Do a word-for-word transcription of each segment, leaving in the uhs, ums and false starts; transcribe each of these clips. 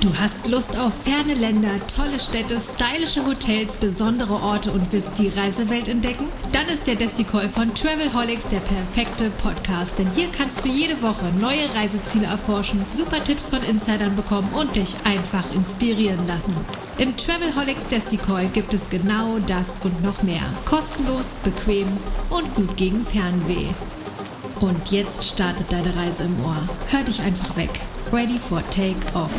Du hast Lust auf ferne Länder, tolle Städte, stylische Hotels, besondere Orte und willst die Reisewelt entdecken? Dann ist der Desticall von Travelholics der perfekte Podcast, denn hier kannst du jede Woche neue Reiseziele erforschen, super Tipps von Insidern bekommen und dich einfach inspirieren lassen. Im Travelholics Desticall gibt es genau das und noch mehr. Kostenlos, bequem und gut gegen Fernweh. Und jetzt startet deine Reise im Ohr. Hör dich einfach weg. Ready for take-off.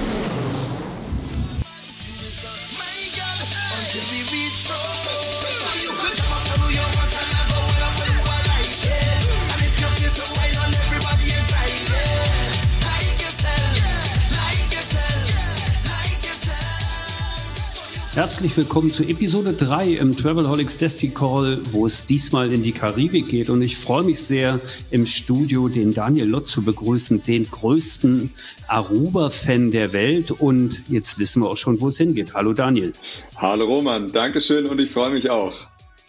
Herzlich willkommen zu Episode drei im Travelholics Desticall, wo es diesmal in die Karibik geht. Und ich freue mich sehr, im Studio den Daniel Lott zu begrüßen, den größten Aruba-Fan der Welt. Und jetzt wissen wir auch schon, wo es hingeht. Hallo Daniel. Hallo Roman, Dankeschön und ich freue mich auch.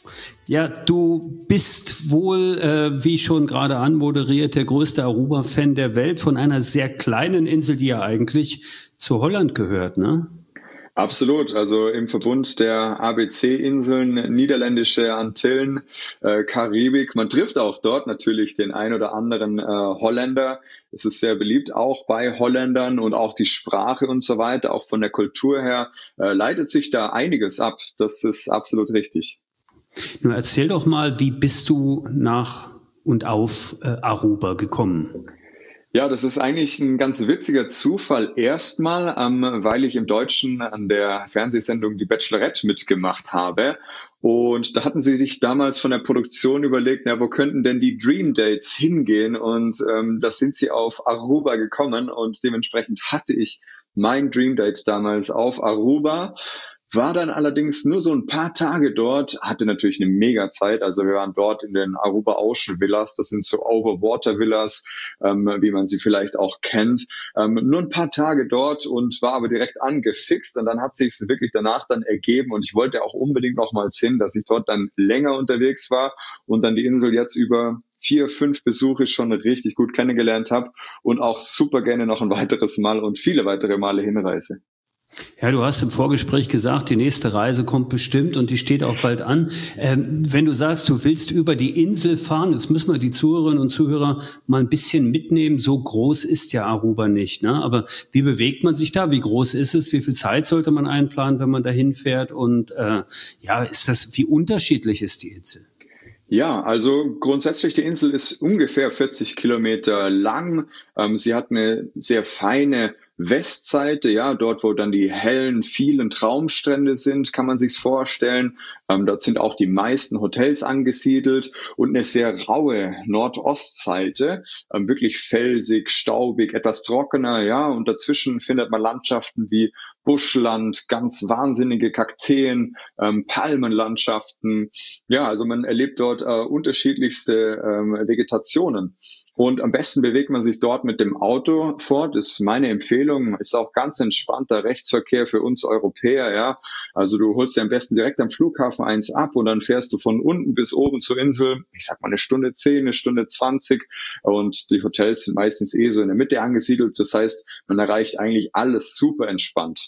Ja, du bist wohl, äh, wie schon gerade anmoderiert, der größte Aruba-Fan der Welt von einer sehr kleinen Insel, die ja eigentlich zu Holland gehört, ne? Absolut, also im Verbund der A B C-Inseln, niederländische Antillen, äh, Karibik. Man trifft auch dort natürlich den ein oder anderen äh, Holländer. Es ist sehr beliebt, auch bei Holländern, und auch die Sprache und so weiter, auch von der Kultur her, äh, leitet sich da einiges ab. Das ist absolut richtig. Nun erzähl doch mal, wie bist du nach und auf äh, Aruba gekommen? Ja, das ist eigentlich ein ganz witziger Zufall erstmal, ähm, weil ich im Deutschen an der Fernsehsendung Die Bachelorette mitgemacht habe. Und da hatten sie sich damals von der Produktion überlegt, na, wo könnten denn die Dream Dates hingehen? Und ähm, da sind sie auf Aruba gekommen und dementsprechend hatte ich mein Dream Date damals auf Aruba. War dann allerdings nur so ein paar Tage dort, hatte natürlich eine mega Zeit. Also wir waren dort in den Aruba Ocean Villas, das sind so Overwater Villas, ähm, wie man sie vielleicht auch kennt. Ähm, nur ein paar Tage dort und war aber direkt angefixt, und dann hat sich es wirklich danach dann ergeben, und ich wollte auch unbedingt nochmals hin, dass ich dort dann länger unterwegs war und dann die Insel jetzt über vier, fünf Besuche schon richtig gut kennengelernt habe und auch super gerne noch ein weiteres Mal und viele weitere Male hinreise. Ja, du hast im Vorgespräch gesagt, die nächste Reise kommt bestimmt und die steht auch bald an. Ähm, wenn du sagst, du willst über die Insel fahren, jetzt müssen wir die Zuhörerinnen und Zuhörer mal ein bisschen mitnehmen. So groß ist ja Aruba nicht, ne? Aber wie bewegt man sich da? Wie groß ist es? Wie viel Zeit sollte man einplanen, wenn man da hinfährt? Und äh, ja, ist das, wie unterschiedlich ist die Insel? Ja, also grundsätzlich die Insel ist ungefähr vierzig Kilometer lang. Ähm, sie hat eine sehr feine Westseite, ja, dort, wo dann die hellen, vielen Traumstrände sind, kann man sich's vorstellen. Ähm, dort sind auch die meisten Hotels angesiedelt, und eine sehr raue Nordostseite, ähm, wirklich felsig, staubig, etwas trockener, ja, und dazwischen findet man Landschaften wie Buschland, ganz wahnsinnige Kakteen, ähm, Palmenlandschaften. Ja, also man erlebt dort äh, unterschiedlichste ähm, Vegetationen. Und am besten bewegt man sich dort mit dem Auto fort, ist meine Empfehlung. Ist auch ganz entspannter Rechtsverkehr für uns Europäer, ja. Also du holst dir am besten direkt am Flughafen eins ab und dann fährst du von unten bis oben zur Insel. Ich sag mal eine Stunde zehn, eine Stunde zwanzig, und die Hotels sind meistens eh so in der Mitte angesiedelt. Das heißt, man erreicht eigentlich alles super entspannt.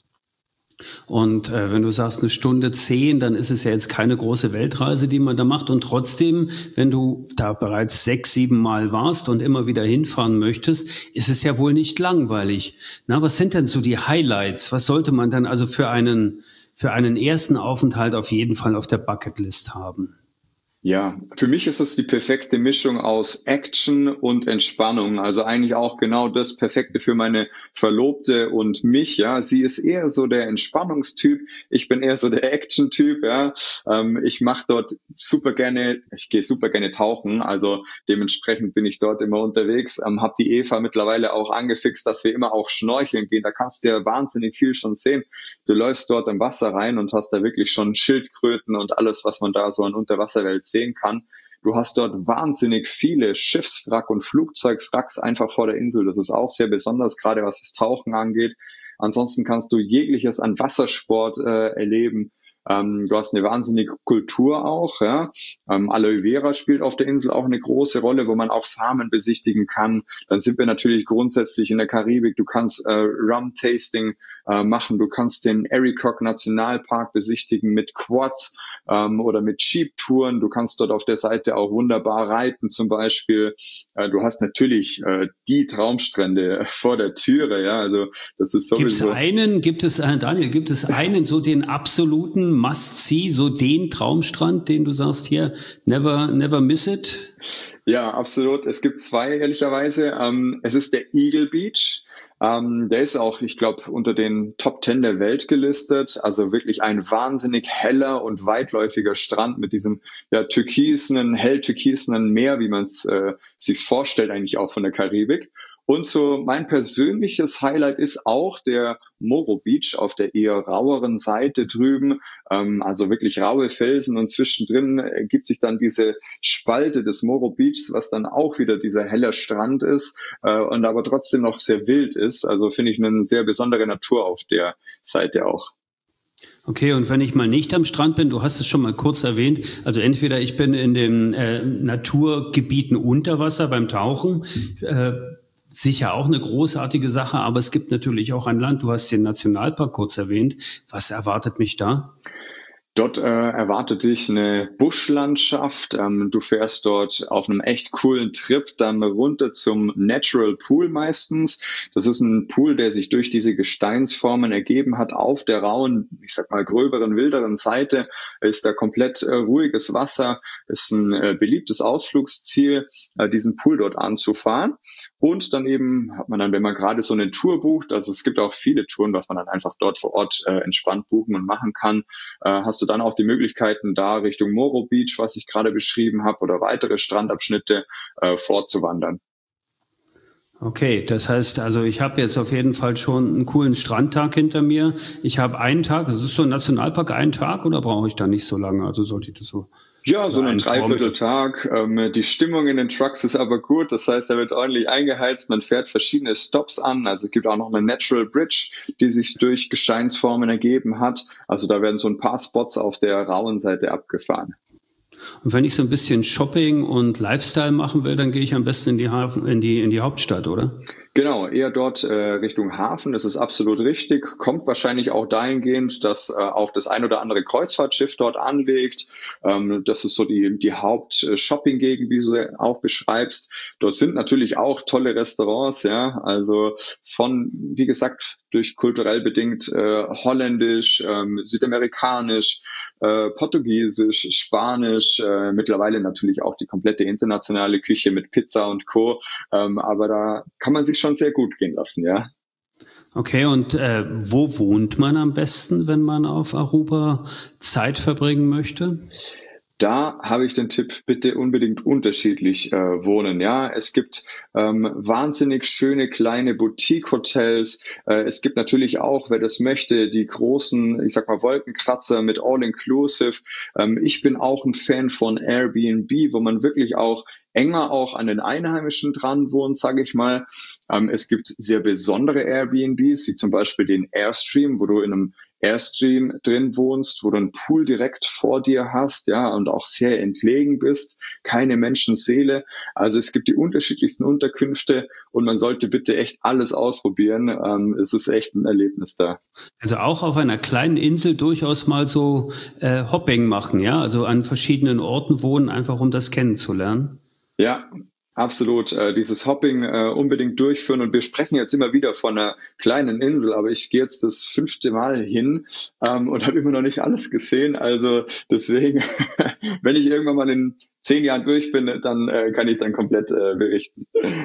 Und äh, wenn du sagst eine Stunde zehn, dann ist es ja jetzt keine große Weltreise, die man da macht. Und trotzdem, wenn du da bereits sechs, sieben Mal warst und immer wieder hinfahren möchtest, ist es ja wohl nicht langweilig. Na, was sind denn so die Highlights? Was sollte man dann also für einen, für einen ersten Aufenthalt auf jeden Fall auf der Bucketlist haben? Ja, für mich ist es die perfekte Mischung aus Action und Entspannung. Also eigentlich auch genau das Perfekte für meine Verlobte und mich. Ja, sie ist eher so der Entspannungstyp. Ich bin eher so der Action-Typ. Ja, ähm, ich mache dort super gerne, ich gehe super gerne tauchen. Also dementsprechend bin ich dort immer unterwegs. Ähm, hab die Eva mittlerweile auch angefixt, dass wir immer auch schnorcheln gehen. Da kannst du ja wahnsinnig viel schon sehen. Du läufst dort im Wasser rein und hast da wirklich schon Schildkröten und alles, was man da so an Unterwasserwelt sehen kann. Du hast dort wahnsinnig viele Schiffswrack und Flugzeugwracks einfach vor der Insel. Das ist auch sehr besonders, gerade was das Tauchen angeht. Ansonsten kannst du jegliches an Wassersport äh, erleben. Ähm, du hast eine wahnsinnige Kultur auch. Ja? Ähm, Aloe Vera spielt auf der Insel auch eine große Rolle, wo man auch Farmen besichtigen kann. Dann sind wir natürlich grundsätzlich in der Karibik. Du kannst äh, Rum-Tasting äh, machen. Du kannst den Arikok Nationalpark besichtigen mit Quads ähm, oder mit Jeep-Touren. Du kannst dort auf der Seite auch wunderbar reiten zum Beispiel. Äh, du hast natürlich äh, die Traumstrände vor der Türe. Ja, also das ist sowieso. Gibt es einen, gibt es, äh, Daniel, gibt es einen, so den absoluten Must-See, so den Traumstrand, den du sagst hier, never, never miss it? Ja, absolut. Es gibt zwei, ehrlicherweise. Ähm, es ist der Eagle Beach. Ähm, der ist auch, ich glaube, unter den Top Ten der Welt gelistet. Also wirklich ein wahnsinnig heller und weitläufiger Strand mit diesem ja, türkisenen, hell türkisenen Meer, wie man es äh, sich vorstellt, eigentlich auch von der Karibik. Und so mein persönliches Highlight ist auch der Morro Beach auf der eher raueren Seite drüben. Ähm, also wirklich raue Felsen und zwischendrin ergibt sich dann diese Spalte des Morro Beachs, was dann auch wieder dieser helle Strand ist äh, und aber trotzdem noch sehr wild ist. Also finde ich eine sehr besondere Natur auf der Seite auch. Okay, und wenn ich mal nicht am Strand bin, du hast es schon mal kurz erwähnt, also entweder ich bin in den äh, Naturgebieten unter Wasser beim Tauchen, äh, sicher auch eine großartige Sache, aber es gibt natürlich auch ein Land, du hast den Nationalpark kurz erwähnt. Was erwartet mich da? Dort äh, erwartet dich eine Buschlandschaft. Ähm, du fährst dort auf einem echt coolen Trip dann runter zum Natural Pool meistens. Das ist ein Pool, der sich durch diese Gesteinsformen ergeben hat auf der rauen, ich sag mal gröberen, wilderen Seite. Ist da komplett äh, ruhiges Wasser. Ist ein äh, beliebtes Ausflugsziel, äh, diesen Pool dort anzufahren. Und dann eben hat man dann, wenn man gerade so eine Tour bucht, also es gibt auch viele Touren, was man dann einfach dort vor Ort äh, entspannt buchen und machen kann, äh, hast du dann auch die Möglichkeiten, da Richtung Morro Beach, was ich gerade beschrieben habe, oder weitere Strandabschnitte äh, fortzuwandern. Okay, das heißt, also ich habe jetzt auf jeden Fall schon einen coolen Strandtag hinter mir. Ich habe einen Tag, es ist so ein Nationalpark, einen Tag, oder brauche ich da nicht so lange? Also sollte ich das so... Ja, so einen Dreivierteltag. Ähm, die Stimmung in den Trucks ist aber gut. Das heißt, er wird ordentlich eingeheizt. Man fährt verschiedene Stops an. Also es gibt auch noch eine Natural Bridge, die sich durch Gesteinsformen ergeben hat. Also da werden so ein paar Spots auf der rauen Seite abgefahren. Und wenn ich so ein bisschen Shopping und Lifestyle machen will, dann gehe ich am besten in die Hafen, in die, in die Hauptstadt, oder? Genau, eher dort äh, Richtung Hafen, das ist absolut richtig. Kommt wahrscheinlich auch dahingehend, dass äh, auch das ein oder andere Kreuzfahrtschiff dort anlegt. Ähm, das ist so die, die Haupt-Shopping-Gegend, wie du sie auch beschreibst. Dort sind natürlich auch tolle Restaurants, ja. Also von, wie gesagt, durch kulturell bedingt äh, holländisch, ähm, südamerikanisch, äh, portugiesisch, spanisch, äh, mittlerweile natürlich auch die komplette internationale Küche mit Pizza und Co. Ähm, aber da kann man sich schon sehr gut gehen lassen, ja. Okay, und äh, wo wohnt man am besten, wenn man auf Aruba Zeit verbringen möchte? Da habe ich den Tipp, bitte unbedingt unterschiedlich äh, wohnen. Ja, es gibt ähm, wahnsinnig schöne kleine Boutique-Hotels. Äh, es gibt natürlich auch, wer das möchte, die großen, ich sag mal, Wolkenkratzer mit All-Inclusive. Ähm, ich bin auch ein Fan von Airbnb, wo man wirklich auch enger auch an den Einheimischen dran wohnt, sage ich mal. Ähm, es gibt sehr besondere Airbnbs, wie zum Beispiel den Airstream, wo du in einem Airstream drin wohnst, wo du einen Pool direkt vor dir hast, ja, und auch sehr entlegen bist, keine Menschenseele. Also es gibt die unterschiedlichsten Unterkünfte und man sollte bitte echt alles ausprobieren. Ähm, es ist echt ein Erlebnis da. Also auch auf einer kleinen Insel durchaus mal so äh, Hopping machen, ja, also an verschiedenen Orten wohnen, einfach um das kennenzulernen. Ja, absolut. Äh, dieses Hopping äh, unbedingt durchführen. Und wir sprechen jetzt immer wieder von einer kleinen Insel, aber ich gehe jetzt das fünfte Mal hin ähm, und habe immer noch nicht alles gesehen. Also deswegen, wenn ich irgendwann mal in zehn Jahren durch bin, dann äh, kann ich dann komplett äh, berichten.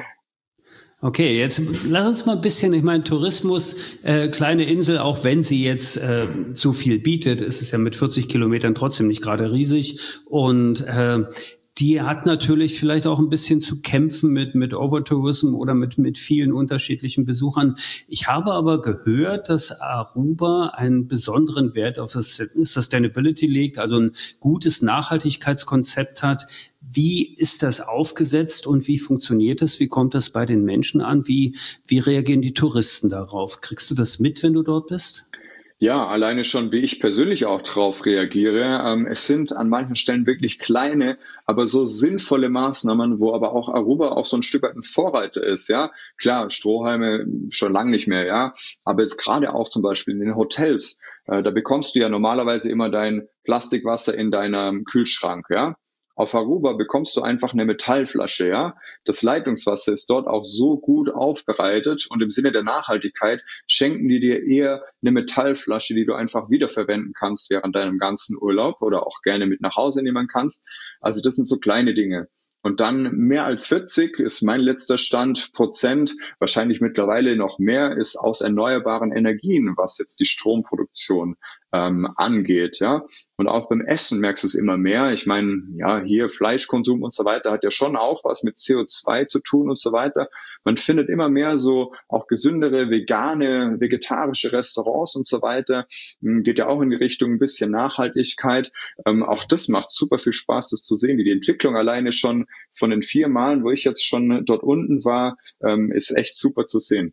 Okay, jetzt lass uns mal ein bisschen, ich meine, Tourismus, äh, kleine Insel, auch wenn sie jetzt äh, zu viel bietet, ist es ja mit vierzig Kilometern trotzdem nicht gerade riesig. Und äh, die hat natürlich vielleicht auch ein bisschen zu kämpfen mit, mit Overtourism oder mit, mit vielen unterschiedlichen Besuchern. Ich habe aber gehört, dass Aruba einen besonderen Wert auf das Sustainability legt, also ein gutes Nachhaltigkeitskonzept hat. Wie ist das aufgesetzt und wie funktioniert das? Wie kommt das bei den Menschen an? Wie, wie reagieren die Touristen darauf? Kriegst du das mit, wenn du dort bist? Ja, alleine schon, wie ich persönlich auch drauf reagiere. Ähm, es sind an manchen Stellen wirklich kleine, aber so sinnvolle Maßnahmen, wo aber auch Aruba auch so ein Stück weit ein Vorreiter ist. Ja, klar, Strohhalme schon lange nicht mehr, ja, aber jetzt gerade auch zum Beispiel in den Hotels, äh, da bekommst du ja normalerweise immer dein Plastikwasser in deinem Kühlschrank, ja. Auf Aruba bekommst du einfach eine Metallflasche, ja. Das Leitungswasser ist dort auch so gut aufbereitet und im Sinne der Nachhaltigkeit schenken die dir eher eine Metallflasche, die du einfach wiederverwenden kannst während deinem ganzen Urlaub oder auch gerne mit nach Hause nehmen kannst. Also das sind so kleine Dinge. Und dann mehr als vierzig ist mein letzter Stand Prozent, wahrscheinlich mittlerweile noch mehr, ist aus erneuerbaren Energien, was jetzt die Stromproduktion ähm, angeht. Ja. Und auch beim Essen merkst du es immer mehr. Ich meine, ja, hier Fleischkonsum und so weiter hat ja schon auch was mit C O zwei zu tun und so weiter. Man findet immer mehr so auch gesündere, vegane, vegetarische Restaurants und so weiter. Geht ja auch in die Richtung ein bisschen Nachhaltigkeit. Ähm, auch das macht super viel Spaß, das zu sehen. Die Entwicklung alleine schon von den vier Malen, wo ich jetzt schon dort unten war, ähm, ist echt super zu sehen.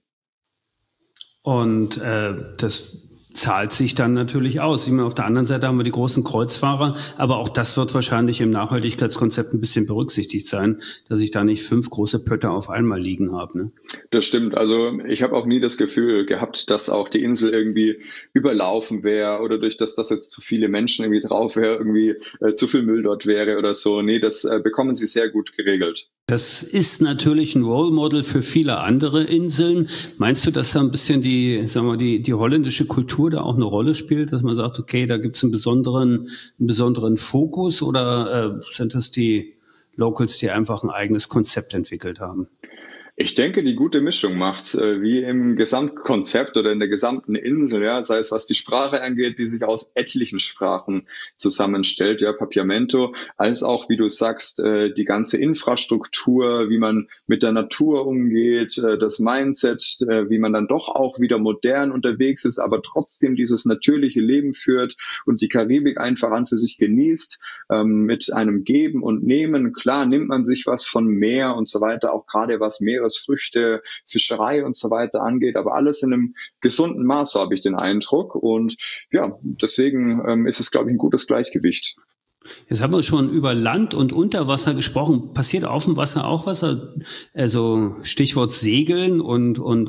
Und äh, das zahlt sich dann natürlich aus. Ich meine, auf der anderen Seite haben wir die großen Kreuzfahrer, aber auch das wird wahrscheinlich im Nachhaltigkeitskonzept ein bisschen berücksichtigt sein, dass ich da nicht fünf große Pötte auf einmal liegen habe. Ne? Das stimmt. Also ich habe auch nie das Gefühl gehabt, dass auch die Insel irgendwie überlaufen wäre oder durch das, dass jetzt zu viele Menschen irgendwie drauf wäre, irgendwie äh, zu viel Müll dort wäre oder so. Nee, das äh, bekommen sie sehr gut geregelt. Das ist natürlich ein Role Model für viele andere Inseln. Meinst du, dass da ein bisschen die, sagen wir, die, die holländische Kultur da auch eine Rolle spielt, dass man sagt, okay, da gibt es einen besonderen, einen besonderen Fokus, oder äh, sind es die Locals, die einfach ein eigenes Konzept entwickelt haben? Ich denke, die gute Mischung macht's, äh, wie im Gesamtkonzept oder in der gesamten Insel, ja, sei es was die Sprache angeht, die sich aus etlichen Sprachen zusammenstellt, ja, Papiamento, als auch, wie du sagst, äh, die ganze Infrastruktur, wie man mit der Natur umgeht, äh, das Mindset, äh, wie man dann doch auch wieder modern unterwegs ist, aber trotzdem dieses natürliche Leben führt und die Karibik einfach an für sich genießt, ähm, mit einem Geben und Nehmen. Klar nimmt man sich was von Meer und so weiter, auch gerade was Meer Früchte, Fischerei und so weiter angeht, aber alles in einem gesunden Maß, so habe ich den Eindruck. Und ja, deswegen ähm, ist es, glaube ich, ein gutes Gleichgewicht. Jetzt haben wir schon über Land und Unterwasser gesprochen. Passiert auf dem Wasser auch was? Also Stichwort Segeln und, und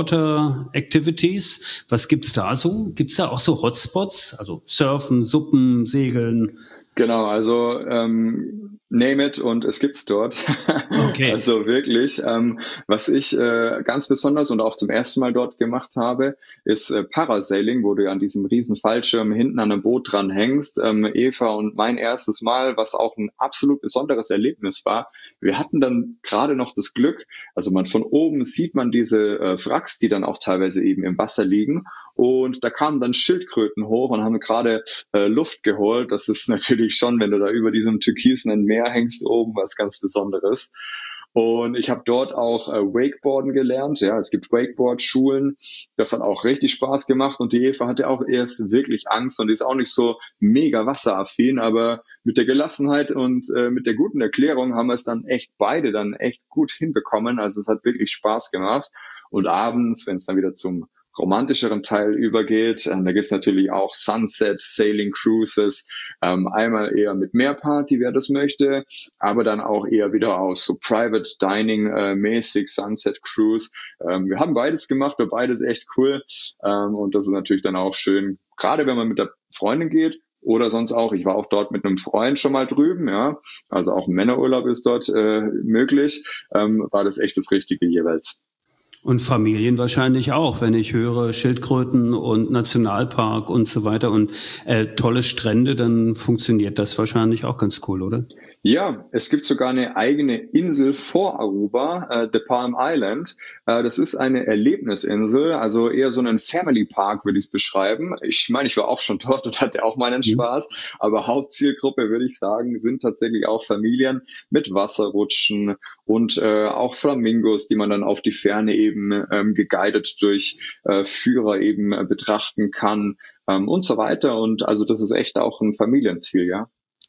On-Water-Activities. Was gibt's da so? Gibt's da auch so Hotspots? Also Surfen, Suppen, Segeln? Genau, also ähm, name it und es gibt's dort. Okay. Also wirklich, ähm, was ich äh, ganz besonders und auch zum ersten Mal dort gemacht habe, ist äh, Parasailing, wo du an diesem riesen Fallschirm hinten an einem Boot dran hängst. Ähm, Eva und mein erstes Mal, was auch ein absolut besonderes Erlebnis war. Wir hatten dann gerade noch das Glück, also man von oben sieht man diese äh, Wracks, die dann auch teilweise eben im Wasser liegen. Und da kamen dann Schildkröten hoch und haben gerade äh, Luft geholt. Das ist natürlich schon, wenn du da über diesem türkisen Meer hängst oben, was ganz Besonderes. Und ich habe dort auch äh, Wakeboarden gelernt. Ja, es gibt Wakeboard-Schulen. Das hat auch richtig Spaß gemacht. Und die Eva hatte auch erst wirklich Angst und die ist auch nicht so mega wasseraffin. Aber mit der Gelassenheit und äh, mit der guten Erklärung haben wir es dann echt beide dann echt gut hinbekommen. Also es hat wirklich Spaß gemacht. Und abends, wenn es dann wieder zum romantischeren Teil übergeht. Ähm, da gibt es natürlich auch Sunset Sailing Cruises, ähm, einmal eher mit Meerparty, wer das möchte, aber dann auch eher wieder aus so Private Dining äh, mäßig Sunset Cruise. Ähm, wir haben beides gemacht, und beides echt cool, ähm, und das ist natürlich dann auch schön, gerade wenn man mit der Freundin geht. Oder sonst auch, ich war auch dort mit einem Freund schon mal drüben, ja, also auch ein Männerurlaub ist dort äh, möglich, ähm, war das echt das Richtige jeweils. Und Familien wahrscheinlich auch, wenn ich höre Schildkröten und Nationalpark und so weiter und äh, tolle Strände, dann funktioniert das wahrscheinlich auch ganz cool, oder? Ja, es gibt sogar eine eigene Insel vor Aruba, äh, The Palm Island. Äh, das ist eine Erlebnisinsel, also eher so einen Family Park würde ich es beschreiben. Ich meine, ich war auch schon dort und hatte auch meinen Spaß, aber Hauptzielgruppe würde ich sagen, sind tatsächlich auch Familien mit Wasserrutschen und äh, auch Flamingos, die man dann auf die Ferne eben ähm, geguidet durch äh, Führer eben äh, betrachten kann, ähm, und so weiter. Und also das ist echt auch ein Familienziel, ja.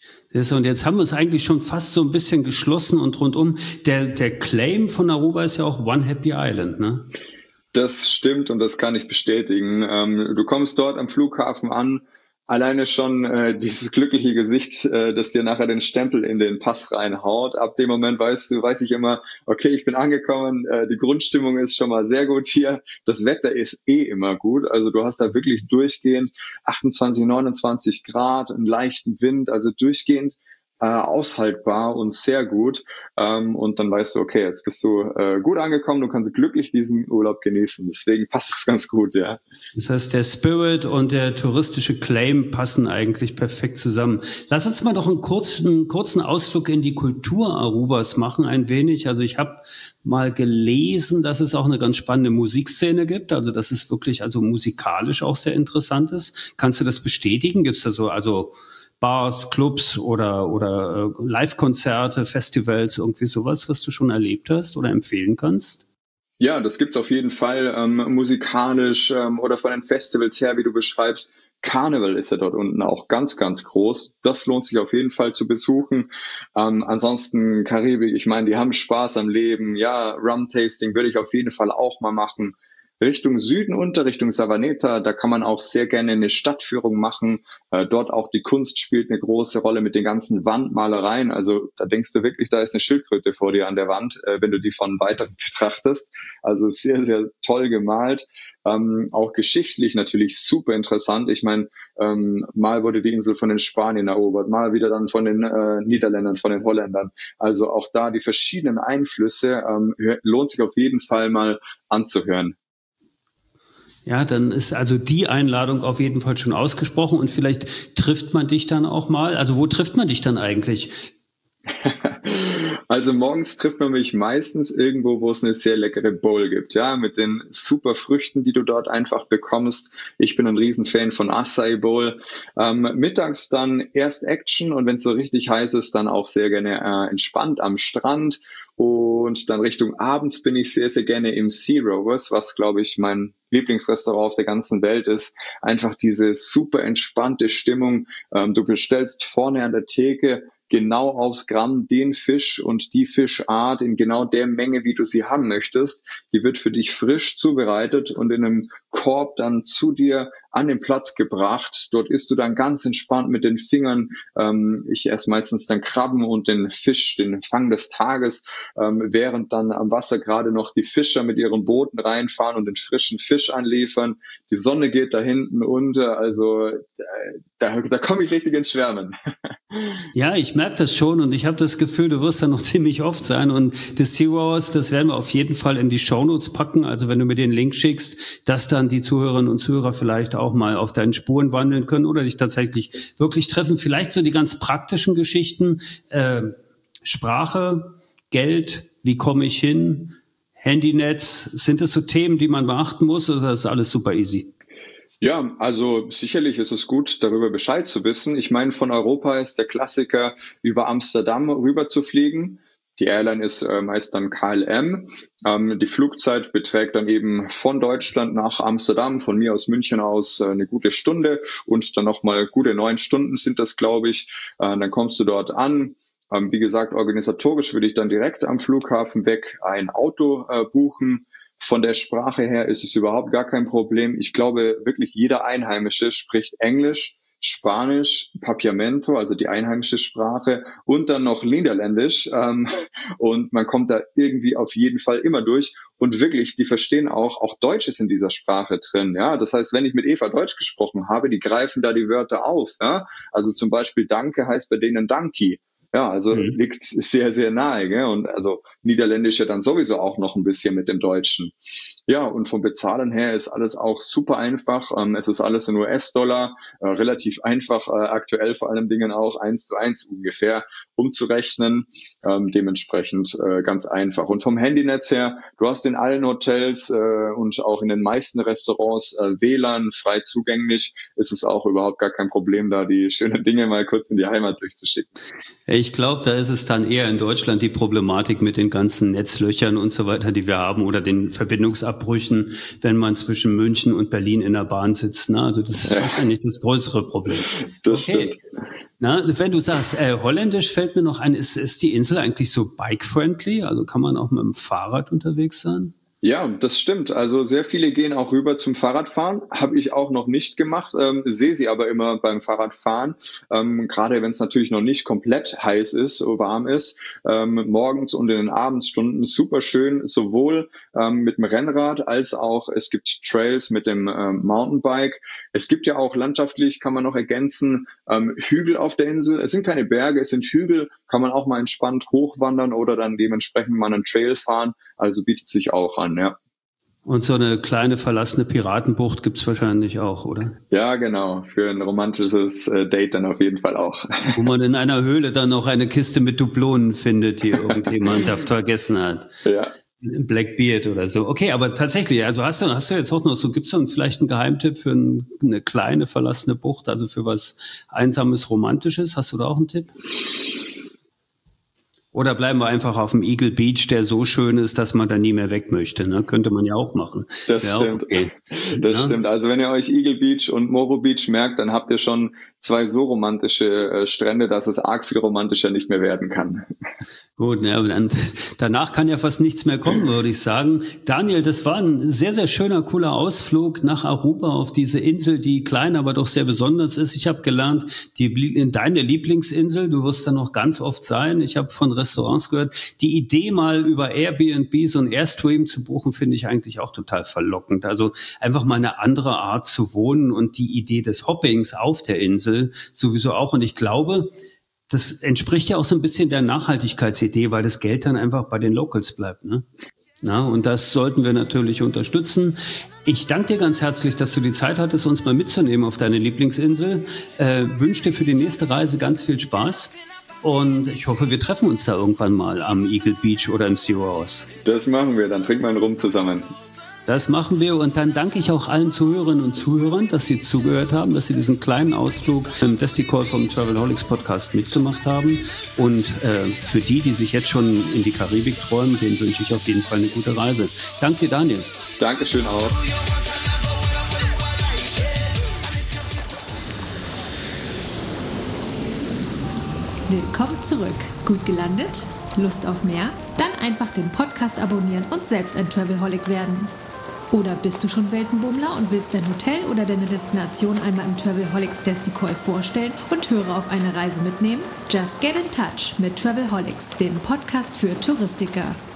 Und jetzt haben wir es eigentlich schon fast so ein bisschen geschlossen und rundum. Der, der Claim von Aruba ist ja auch One Happy Island, ne? Das stimmt und das kann ich bestätigen. Ähm, du kommst dort am Flughafen an, alleine schon äh, dieses glückliche Gesicht, äh, das dir nachher den Stempel in den Pass reinhaut. Ab dem Moment weißt du, weiß ich immer, okay, ich bin angekommen, äh, die Grundstimmung ist schon mal sehr gut hier, das Wetter ist eh immer gut, also du hast da wirklich durchgehend achtundzwanzig, neunundzwanzig Grad, einen leichten Wind, also durchgehend äh, aushaltbar und sehr gut. Ähm, und dann weißt du, okay, jetzt bist du äh, gut angekommen, du kannst glücklich diesen Urlaub genießen. Deswegen passt es ganz gut, ja. Das heißt, der Spirit und der touristische Claim passen eigentlich perfekt zusammen. Lass uns mal doch einen kurzen, kurzen Ausflug in die Kultur Arubas machen, ein wenig. Also ich habe mal gelesen, dass es auch eine ganz spannende Musikszene gibt, also dass es wirklich also musikalisch auch sehr interessant ist. Kannst du das bestätigen? Gibt es da so also Bars, Clubs oder oder äh, Live-Konzerte, Festivals, irgendwie sowas, was du schon erlebt hast oder empfehlen kannst? Ja, das gibt's auf jeden Fall, ähm, musikalisch ähm, oder von den Festivals her, wie du beschreibst. Karneval ist ja dort unten auch ganz, ganz groß. Das lohnt sich auf jeden Fall zu besuchen. Ähm, ansonsten Karibik, ich meine, die haben Spaß am Leben. Ja, Rum-Tasting würde ich auf jeden Fall auch mal machen. Richtung Süden unter, Richtung Savaneta, da kann man auch sehr gerne eine Stadtführung machen. Äh, dort auch die Kunst spielt eine große Rolle mit den ganzen Wandmalereien. Also da denkst du wirklich, da ist eine Schildkröte vor dir an der Wand, äh, wenn du die von weitem betrachtest. Also sehr, sehr toll gemalt. Ähm, auch geschichtlich natürlich super interessant. Ich meine, ähm, mal wurde die Insel von den Spaniern erobert, mal wieder dann von den äh, Niederländern, von den Holländern. Also auch da die verschiedenen Einflüsse ähm, lohnt sich auf jeden Fall mal anzuhören. Ja, dann ist also die Einladung auf jeden Fall schon ausgesprochen und vielleicht trifft man dich dann auch mal. Also wo trifft man dich dann eigentlich? Also morgens trifft man mich meistens irgendwo, wo es eine sehr leckere Bowl gibt, ja, mit den super Früchten, die du dort einfach bekommst. Ich bin ein Riesenfan von Acai Bowl. Ähm, mittags dann erst Action und wenn es so richtig heiß ist, dann auch sehr gerne äh, entspannt am Strand. Und dann Richtung abends bin ich sehr, sehr gerne im Sea Rovers, was, glaube ich, mein Lieblingsrestaurant auf der ganzen Welt ist. Einfach diese super entspannte Stimmung. Ähm, du bestellst vorne an der Theke genau aufs Gramm den Fisch und die Fischart in genau der Menge, wie du sie haben möchtest. Die wird für dich frisch zubereitet und in einem Korb dann zu dir an den Platz gebracht. Dort isst du dann ganz entspannt mit den Fingern. Ähm, ich esse meistens dann Krabben und den Fisch, den Fang des Tages, ähm, während dann am Wasser gerade noch die Fischer mit ihren Booten reinfahren und den frischen Fisch anliefern. Die Sonne geht da hinten unter, also äh, da, da komme ich richtig ins Schwärmen. Ja, ich merke das schon und ich habe das Gefühl, du wirst da noch ziemlich oft sein und das Sea Rovers, das werden wir auf jeden Fall in die Shownotes packen, also wenn du mir den Link schickst, dass dann die Zuhörerinnen und Zuhörer vielleicht auch mal auf deinen Spuren wandeln können oder dich tatsächlich wirklich treffen. Vielleicht so die ganz praktischen Geschichten, äh, Sprache, Geld, wie komme ich hin, Handynetz, sind das so Themen, die man beachten muss oder ist alles super easy? Ja, also sicherlich ist es gut, darüber Bescheid zu wissen. Ich meine, von Europa ist der Klassiker, über Amsterdam rüber zu fliegen. Die Airline ist äh, meist dann K L M. Ähm, die Flugzeit beträgt dann eben von Deutschland nach Amsterdam, von mir aus München aus äh, eine gute Stunde und dann nochmal gute neun Stunden sind das, glaube ich. Äh, dann kommst du dort an. Ähm, wie gesagt, organisatorisch würde ich dann direkt am Flughafen weg ein Auto äh, buchen. Von der Sprache her ist es überhaupt gar kein Problem. Ich glaube, wirklich jeder Einheimische spricht Englisch, Spanisch, Papiamento, also die einheimische Sprache, und dann noch Niederländisch. Ähm, und man kommt da irgendwie auf jeden Fall immer durch. Und wirklich, die verstehen auch, auch Deutsch ist in dieser Sprache drin. Ja, das heißt, wenn ich mit Eva Deutsch gesprochen habe, die greifen da die Wörter auf. Ja? Also zum Beispiel Danke heißt bei denen Danki. Ja, also mhm. liegt sehr, sehr nahe, gell? Und also Niederländisch ja dann sowieso auch noch ein bisschen mit dem Deutschen. Ja, und vom Bezahlen her ist alles auch super einfach. Ähm, es ist alles in U S-Dollar, äh, relativ einfach, äh, aktuell vor allen Dingen auch eins zu eins ungefähr umzurechnen. Ähm, dementsprechend äh, ganz einfach. Und vom Handynetz her, du hast in allen Hotels äh, und auch in den meisten Restaurants äh, W L A N frei zugänglich. Ist es auch überhaupt gar kein Problem, da die schönen Dinge mal kurz in die Heimat durchzuschicken. Ich glaube, da ist es dann eher in Deutschland die Problematik mit den ganzen Netzlöchern und so weiter, die wir haben oder den Verbindungsabbrüchen, wenn man zwischen München und Berlin in der Bahn sitzt. Ne? Also das ist ja wahrscheinlich das größere Problem. Das okay. Stimmt. Na, wenn du sagst, äh, Holländisch fällt mir noch ein, ist, ist die Insel eigentlich so bike-friendly? Also kann man auch mit dem Fahrrad unterwegs sein? Ja, das stimmt. Also sehr viele gehen auch rüber zum Fahrradfahren. Habe ich auch noch nicht gemacht, ähm, sehe sie aber immer beim Fahrradfahren. Ähm, gerade wenn es natürlich noch nicht komplett heiß ist, warm ist, ähm, morgens und in den Abendsstunden super schön, sowohl ähm, mit dem Rennrad als auch es gibt Trails mit dem ähm, Mountainbike. Es gibt ja auch landschaftlich, kann man noch ergänzen, ähm, Hügel auf der Insel. Es sind keine Berge, es sind Hügel, kann man auch mal entspannt hochwandern oder dann dementsprechend mal einen Trail fahren. Also bietet sich auch an. Ja. Und so eine kleine verlassene Piratenbucht gibt's wahrscheinlich auch, oder? Ja, genau. Für ein romantisches äh, Date dann auf jeden Fall auch. Wo man in einer Höhle dann noch eine Kiste mit Dublonen findet, die irgendjemand da vergessen hat. Ja. Blackbeard oder so. Okay, aber tatsächlich, also hast du, hast du jetzt auch noch so, gibt's dann vielleicht einen Geheimtipp für ein, eine kleine verlassene Bucht, also für was Einsames, Romantisches? Hast du da auch einen Tipp? Oder bleiben wir einfach auf dem Eagle Beach, der so schön ist, dass man da nie mehr weg möchte. Ne? Könnte man ja auch machen. Das Wäre stimmt. Okay. Das ja? stimmt. Also wenn ihr euch Eagle Beach und Morro Beach merkt, dann habt ihr schon zwei so romantische äh, Strände, dass es arg viel romantischer nicht mehr werden kann. Gut, ja, dann, danach kann ja fast nichts mehr kommen, würde ich sagen. Daniel, das war ein sehr, sehr schöner, cooler Ausflug nach Aruba auf diese Insel, die klein, aber doch sehr besonders ist. Ich habe gelernt, die, deine Lieblingsinsel, du wirst da noch ganz oft sein. Ich habe von Restaurants gehört. Die Idee, mal über Airbnb so ein Airstream zu buchen, finde ich eigentlich auch total verlockend. Also einfach mal eine andere Art zu wohnen und die Idee des Hoppings auf der Insel sowieso auch. Und ich glaube, das entspricht ja auch so ein bisschen der Nachhaltigkeitsidee, weil das Geld dann einfach bei den Locals bleibt, ne? Na, und das sollten wir natürlich unterstützen. Ich danke dir ganz herzlich, dass du die Zeit hattest, uns mal mitzunehmen auf deine Lieblingsinsel. Äh, wünsche dir für die nächste Reise ganz viel Spaß. Und ich hoffe, wir treffen uns da irgendwann mal am Eagle Beach oder im Sea Ross. Das machen wir, dann trinken wir einen Rum zusammen. Das machen wir und dann danke ich auch allen Zuhörerinnen und Zuhörern, dass sie zugehört haben, dass sie diesen kleinen Ausflug im Desticall vom Travelholics Podcast mitgemacht haben. Und äh, für die, die sich jetzt schon in die Karibik träumen, denen wünsche ich auf jeden Fall eine gute Reise. Danke dir, Daniel. Dankeschön auch. Willkommen zurück. Gut gelandet? Lust auf mehr? Dann einfach den Podcast abonnieren und selbst ein Travelholic werden. Oder bist du schon Weltenbummler und willst dein Hotel oder deine Destination einmal im Travelholics Desticall vorstellen und Hörer auf eine Reise mitnehmen? Just get in touch mit Travelholics, dem Podcast für Touristiker.